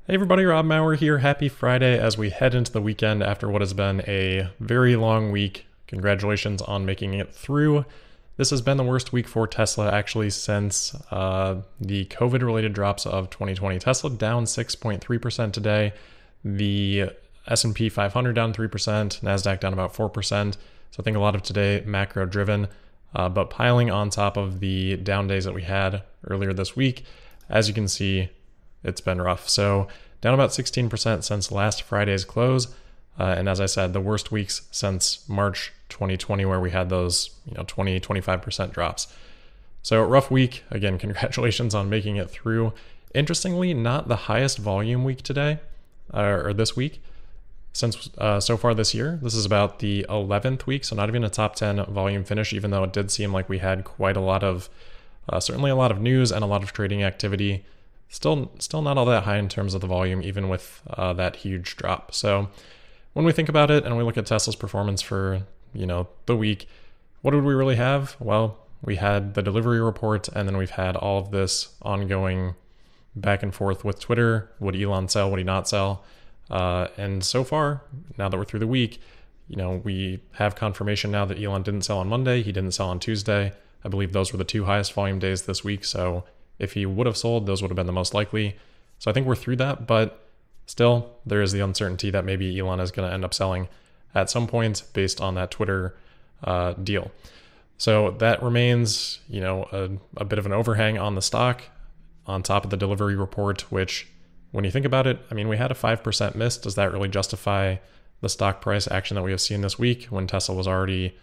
Hey everybody, Rob Maurer here. Happy Friday as we head into the weekend after what has been a very long week. Congratulations on making it through. This has been the worst week for Tesla actually since the COVID-related drops of 2020. Tesla down 6.3% today. The S&P 500 down 3%, NASDAQ down about 4%. So I think a lot of today macro-driven, but piling on top of the down days that we had earlier this week. As you can see, it's been rough. So down about 16% since last Friday's close. And as I said, the worst weeks since March 2020, where we had those 20, 25% drops. So rough week. Again, congratulations on making it through. Interestingly, not the highest volume week today, or this week, since so far this year. This is about the 11th week, so not even a top 10 volume finish, even though it did seem like we had quite a lot of, certainly a lot of news and a lot of trading activity. Still not all that high in terms of the volume, even with that huge drop. So when we think about it and we look at Tesla's performance for, the week, what did we really have? Well, we had the delivery report, and then we've had all of this ongoing back and forth with Twitter. Would Elon sell? Would he not sell? And so far, now that we're through the week, we have confirmation now that Elon didn't sell on Monday. He didn't sell on Tuesday. I believe those were the two highest volume days this week. So if he would have sold, those would have been the most likely. So I think we're through that, but still, there is the uncertainty that maybe Elon is going to end up selling at some point based on that Twitter deal. So that remains, a bit of an overhang on the stock on top of the delivery report, which when you think about it, we had a 5% miss. Does that really justify the stock price action that we have seen this week when Tesla was already,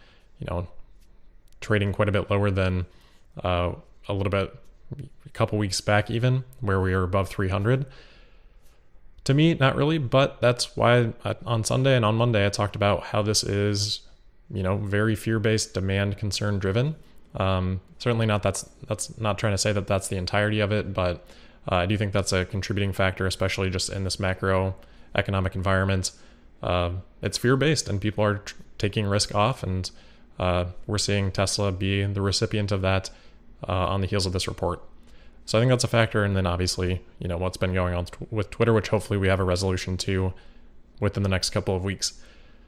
trading quite a bit lower than a couple weeks back, even where we were above 300? To me, not really, but that's why on Sunday and on Monday I talked about how this is, very fear-based, demand concern driven. Certainly not that's not trying to say that that's the entirety of it, but I do think that's a contributing factor, especially just in this macroeconomic environment. It's fear-based, and people are taking risk off, and we're seeing Tesla be the recipient of that on the heels of this report. So I think that's a factor. And then obviously, what's been going on with Twitter, which hopefully we have a resolution to within the next couple of weeks.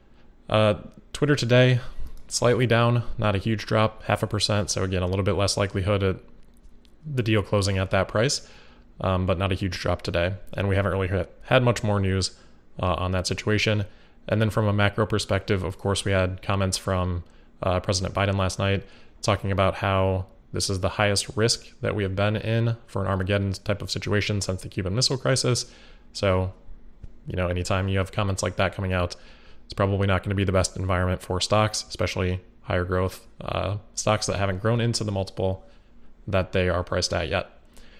Twitter today, slightly down, not a huge drop, 0.5%. So again, a little bit less likelihood at the deal closing at that price, but not a huge drop today. And we haven't really had much more news on that situation. And then from a macro perspective, of course, we had comments from President Biden last night talking about how this is the highest risk that we have been in for an Armageddon type of situation since the Cuban Missile Crisis. So, anytime you have comments like that coming out, it's probably not going to be the best environment for stocks, especially higher growth stocks that haven't grown into the multiple that they are priced at yet.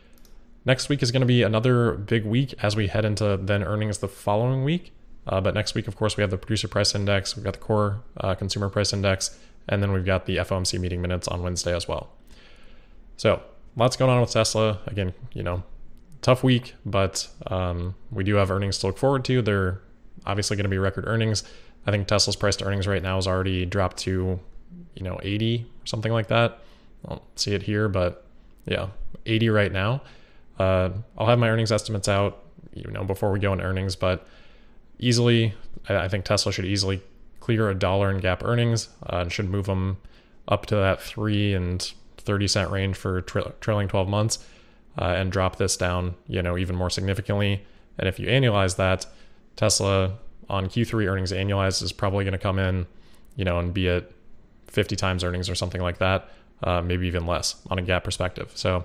Next week is going to be another big week as we head into then earnings the following week. But next week, of course, we have the producer price index, we've got the core consumer price index, and then we've got the FOMC meeting minutes on Wednesday as well. So lots going on with Tesla. Again, tough week, but we do have earnings to look forward to. They're obviously going to be record earnings. I think Tesla's price to earnings right now is already dropped to, 80 or something like that. I don't see it here, but yeah, 80 right now. I'll have my earnings estimates out, before we go into earnings, but easily, I think Tesla should easily clear $1 in GAAP earnings and should move them up to that 3 and 30-cent range for trailing 12 months and drop this down, even more significantly. And if you annualize that, Tesla on Q3 earnings annualized is probably going to come in, and be at 50 times earnings or something like that, maybe even less on a GAAP perspective. So,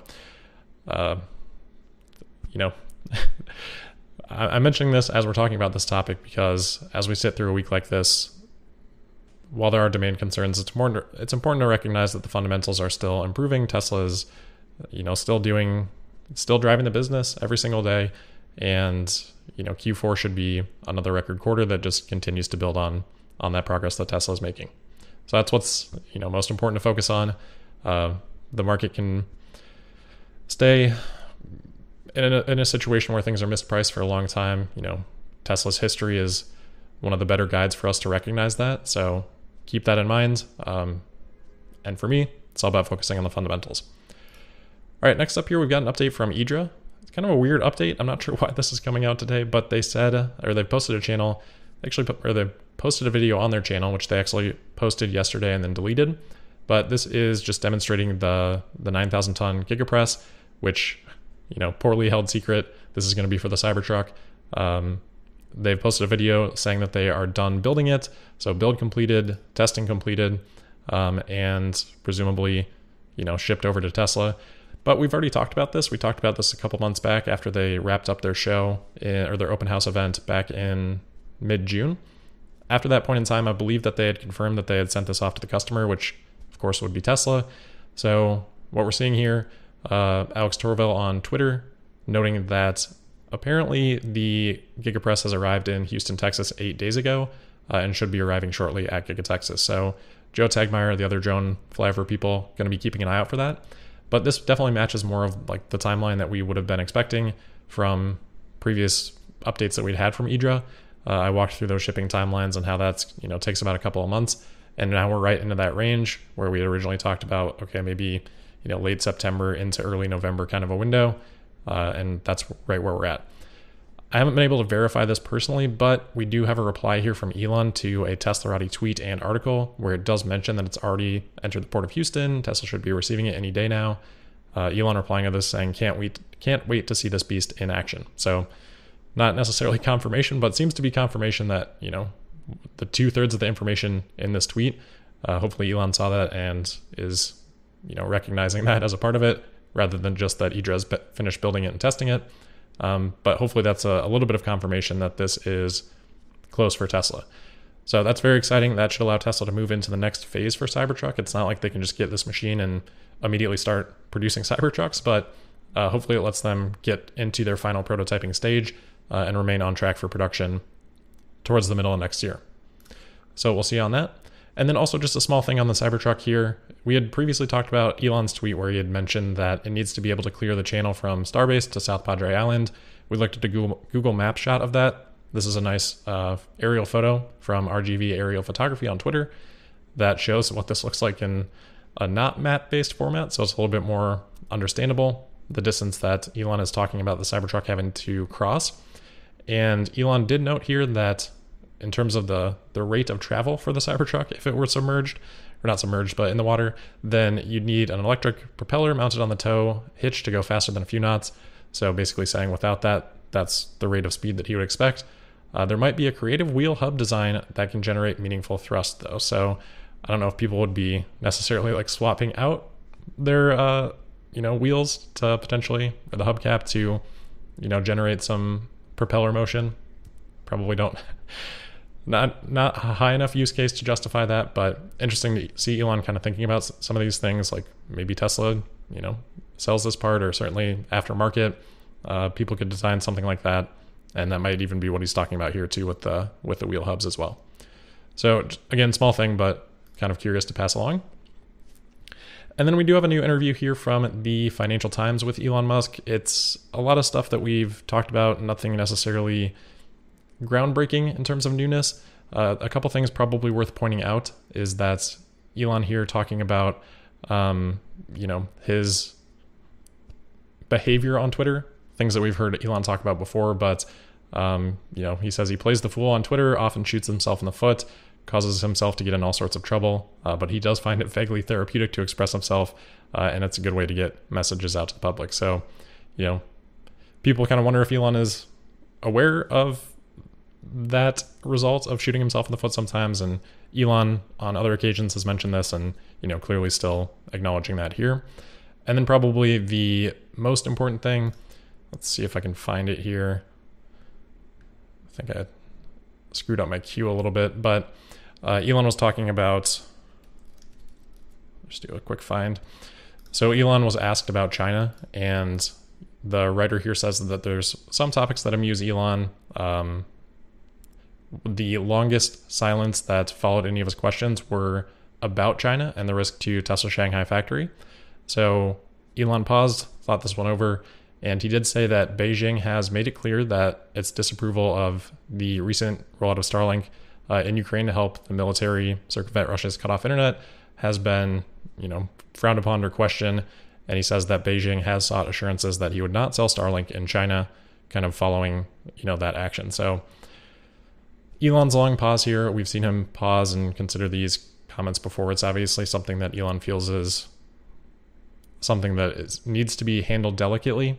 I'm mentioning this as we're talking about this topic because as we sit through a week like this, while there are demand concerns, it's important to recognize that the fundamentals are still improving. Tesla is, still driving the business every single day. And, Q4 should be another record quarter that just continues to build on that progress that Tesla is making. So that's what's, most important to focus on. The market can stay in a situation where things are mispriced for a long time. Tesla's history is one of the better guides for us to recognize that. So keep that in mind. And for me, it's all about focusing on the fundamentals. All right, next up here, we've got an update from IDRA. kind of a weird update. I'm not sure why this is coming out today, but they said, or they posted a channel, they posted a video on their channel, which they actually posted yesterday and then deleted. But this is just demonstrating the 9,000 ton GigaPress, which, poorly held secret. This is going to be for the Cybertruck. They've posted a video saying that they are done building it. So build completed, testing completed, and presumably, shipped over to Tesla. But we've already talked about this. We talked about this a couple months back after they wrapped up their show or their open house event back in mid-June. After that point in time, I believe that they had confirmed that they had sent this off to the customer, which of course would be Tesla. So what we're seeing here, Alex Torville on Twitter noting that apparently the GigaPress has arrived in Houston, Texas 8 days ago and should be arriving shortly at Giga Texas. So Joe Tagmeyer, the other drone flyover people, going to be keeping an eye out for that. But this definitely matches more of like the timeline that we would have been expecting from previous updates that we'd had from Idra. I walked through those shipping timelines and how that's, takes about a couple of months. And now we're right into that range where we had originally talked about, okay, maybe, late September into early November kind of a window. And that's right where we're at. I haven't been able to verify this personally, but we do have a reply here from Elon to a Teslarati tweet and article where it does mention that it's already entered the port of Houston. Tesla should be receiving it any day now. Elon replying to this saying, can't wait to see this beast in action. So not necessarily confirmation, but seems to be confirmation that, the 2/3 of the information in this tweet, hopefully Elon saw that and is, recognizing that as a part of it rather than just that Idra's finished building it and testing it. But hopefully that's a little bit of confirmation that this is close for Tesla. So that's very exciting. That should allow Tesla to move into the next phase for Cybertruck. It's not like they can just get this machine and immediately start producing Cybertrucks, but hopefully it lets them get into their final prototyping stage and remain on track for production towards the middle of next year. So we'll see on that. And then also just a small thing on the Cybertruck here. We had previously talked about Elon's tweet where he had mentioned that it needs to be able to clear the channel from Starbase to South Padre Island. We looked at a Google Maps shot of that. This is a nice aerial photo from RGV Aerial Photography on Twitter that shows what this looks like in a not map-based format, so it's a little bit more understandable, the distance that Elon is talking about the Cybertruck having to cross. And Elon did note here that in terms of the rate of travel for the Cybertruck, if it were submerged, or not submerged, but in the water, then you'd need an electric propeller mounted on the tow hitch to go faster than a few knots. So basically saying without that, that's the rate of speed that he would expect. There might be a creative wheel hub design that can generate meaningful thrust though. So I don't know if people would be necessarily like swapping out their, wheels to potentially, or the hubcap to, generate some propeller motion. Probably don't. Not a high enough use case to justify that, but interesting to see Elon kind of thinking about some of these things, like maybe Tesla, sells this part, or certainly aftermarket, people could design something like that, and that might even be what he's talking about here too with the wheel hubs as well. So again, small thing, but kind of curious to pass along. And then we do have a new interview here from the Financial Times with Elon Musk. It's a lot of stuff that we've talked about, nothing necessarily groundbreaking in terms of newness. A couple things probably worth pointing out is that Elon here talking about, his behavior on Twitter, things that we've heard Elon talk about before, but, he says he plays the fool on Twitter, often shoots himself in the foot, causes himself to get in all sorts of trouble, but he does find it vaguely therapeutic to express himself, and it's a good way to get messages out to the public. So, people kind of wonder if Elon is aware of that result of shooting himself in the foot sometimes, and Elon on other occasions has mentioned this, and clearly still acknowledging that here. And then probably the most important thing, let's see if I can find it here. I think I screwed up my cue a little bit, but Elon was talking about, just do a quick find. So Elon was asked about China, and the writer here says that there's some topics that amuse Elon. The longest silence that followed any of his questions were about China and the risk to Tesla Shanghai factory. So Elon paused, thought this one over, and he did say that Beijing has made it clear that its disapproval of the recent rollout of Starlink in Ukraine to help the military circumvent Russia's cut-off internet has been, frowned upon or questioned, And he says that Beijing has sought assurances that he would not sell Starlink in China, kind of following, that action. So Elon's long pause here. We've seen him pause and consider these comments before. It's obviously something that Elon feels is something that needs to be handled delicately.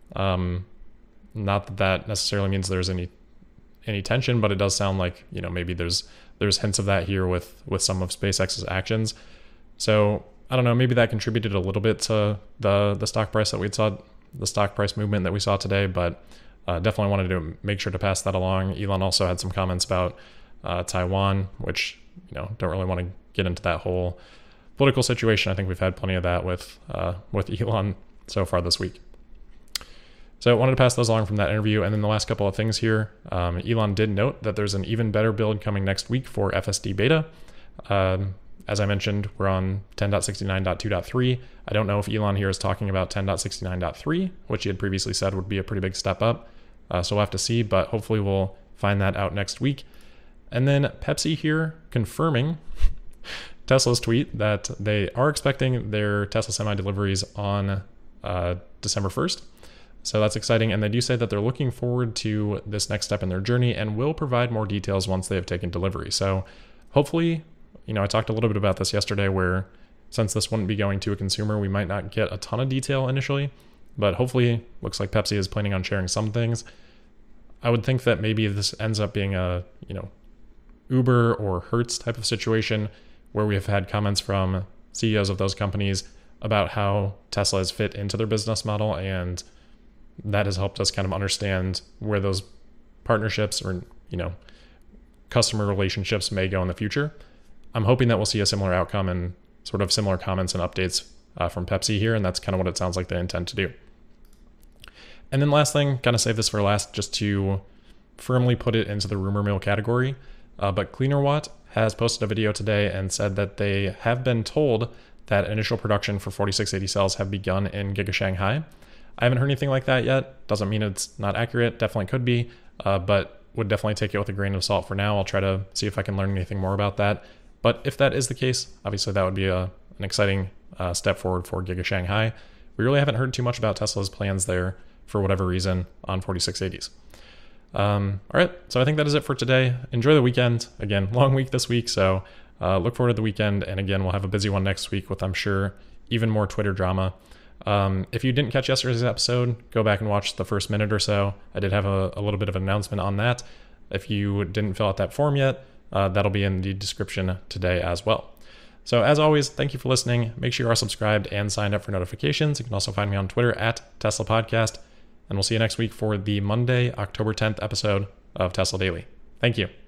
Not that necessarily means there's any tension, but it does sound like, maybe there's hints of that here with some of SpaceX's actions. So I don't know, maybe that contributed a little bit to the stock price that we saw, the stock price movement that we saw today, but definitely wanted to make sure to pass that along. Elon also had some comments about Taiwan, which, don't really want to get into that whole political situation. I think we've had plenty of that with Elon so far this week. So I wanted to pass those along from that interview. And then the last couple of things here, Elon did note that there's an even better build coming next week for FSD beta. As I mentioned, we're on 10.69.2.3. I don't know if Elon here is talking about 10.69.3, which he had previously said would be a pretty big step up. So we'll have to see, but hopefully we'll find that out next week. And then Pepsi here confirming Tesla's tweet that they are expecting their Tesla Semi deliveries on December 1st. So that's exciting. And they do say that they're looking forward to this next step in their journey and will provide more details once they have taken delivery. So hopefully, I talked a little bit about this yesterday where since this wouldn't be going to a consumer, we might not get a ton of detail initially, but hopefully looks like Pepsi is planning on sharing some things. I would think that maybe this ends up being a, Uber or Hertz type of situation where we have had comments from CEOs of those companies about how Tesla has fit into their business model, and that has helped us kind of understand where those partnerships or, customer relationships may go in the future. I'm hoping that we'll see a similar outcome and sort of similar comments and updates from Pepsi here, and that's kind of what it sounds like they intend to do. And then last thing, kind of save this for last just to firmly put it into the rumor mill category, but CleanerWatt has posted a video today and said that they have been told that initial production for 4680 cells have begun in Giga Shanghai. I haven't heard anything like that yet. Doesn't mean it's not accurate. Definitely could be, but would definitely take it with a grain of salt for now. I'll try to see if I can learn anything more about that. But if that is the case, obviously that would be an exciting step forward for Giga Shanghai. We really haven't heard too much about Tesla's plans there for whatever reason on 4680s. All right, so I think that is it for today. Enjoy the weekend. Again, long week this week, so look forward to the weekend. And again, we'll have a busy one next week with, I'm sure, even more Twitter drama. If you didn't catch yesterday's episode, go back and watch the first minute or so. I did have a little bit of an announcement on that. If you didn't fill out that form yet, that'll be in the description today as well. So as always, thank you for listening. Make sure you are subscribed and signed up for notifications. You can also find me on Twitter at Tesla Podcast. And we'll see you next week for the Monday, October 10th episode of Tesla Daily. Thank you.